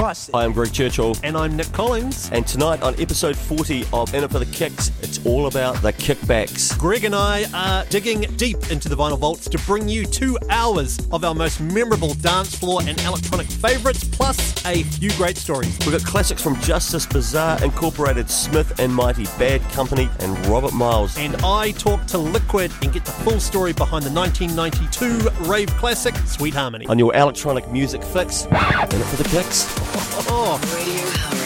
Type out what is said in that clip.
Price. Hi, I'm Greg Churchill. And I'm Nick Collins. And tonight on episode 40 of In It For The Kicks, it's all about the kickbacks. Greg and I are digging deep into the vinyl vaults to bring you 2 hours of our most memorable dance floor and electronic favourites, plus a few great stories. We've got classics from Justice, Bizarre Incorporated, Smith and Mighty, Bad Company, and Robert Miles. And I talk to Liquid and get the full story behind the 1992 rave classic, Sweet Harmony. On your electronic music fix, In It For The Kicks. Oh. Radio